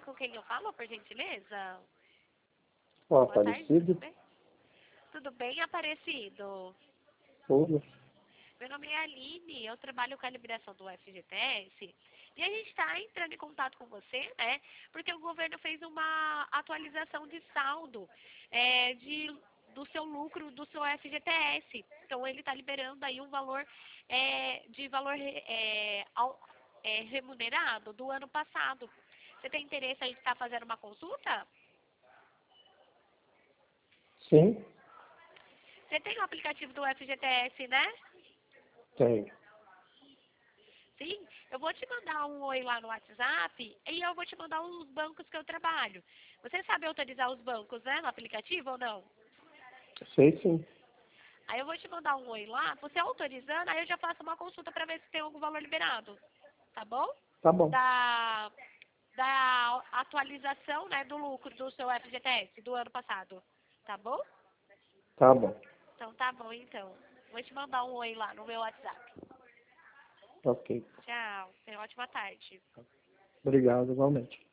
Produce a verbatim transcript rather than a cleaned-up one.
com quem eu falo, por gentileza? Ó, Boa tarde, Aparecido. tudo bem? Tudo bem, Aparecido? Tudo. Meu nome é Aline, eu trabalho com a liberação do F G T S e a gente está entrando em contato com você, né? Porque o governo fez uma atualização de saldo é, de, do seu lucro do seu F G T S. Então ele está liberando aí um valor é, de valor é, ao, é, remunerado do ano passado. Você tem interesse em estar fazendo uma consulta? Sim, Você tem o aplicativo do F G T S, né? tem. Sim, eu vou te mandar um oi lá no WhatsApp e eu vou te mandar os bancos que eu trabalho. Você sabe autorizar os bancos, né, no aplicativo ou não? Sei sim. Aí eu vou te mandar um oi lá, você autorizando, aí eu já faço uma consulta para ver se tem algum valor liberado, tá bom? Tá bom. Da, da atualização, né, do lucro do seu F G T S do ano passado, tá bom? Tá bom. Então tá bom, então. Vou te mandar um oi lá no meu WhatsApp. Ok. Tchau, tenha uma ótima tarde. Obrigado, igualmente.